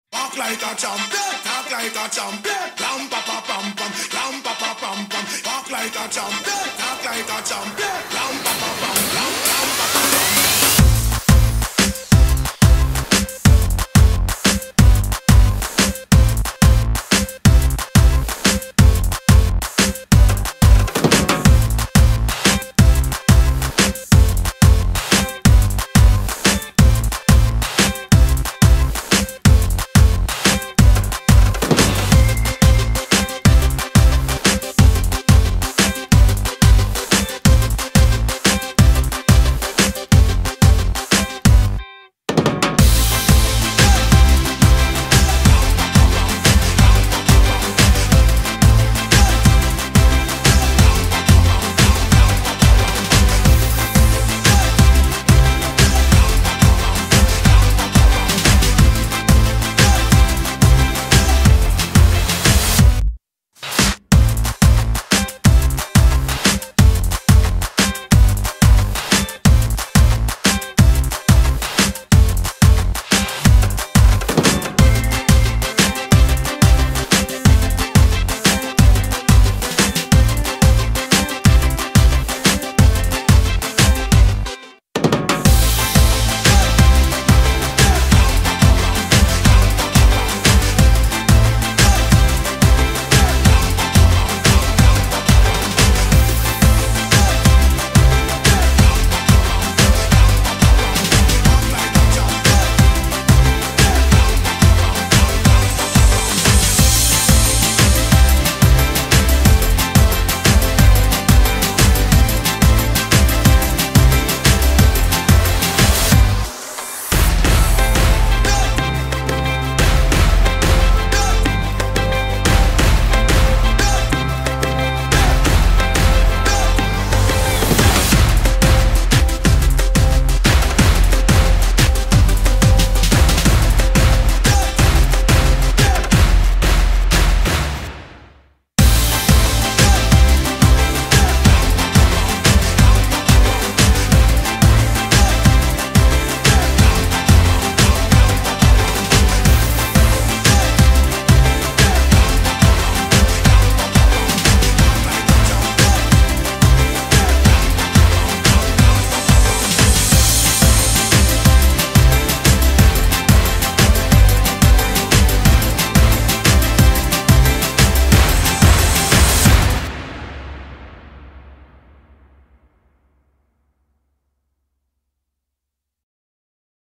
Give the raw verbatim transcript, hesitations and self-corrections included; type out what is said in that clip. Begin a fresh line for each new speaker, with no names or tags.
Walk like a champion, talk like a champion. Ram pa pa pam pam, ram pa pa pam pam. Walk like a champion, talk like a champion. Ram pa pa pam, ram ram.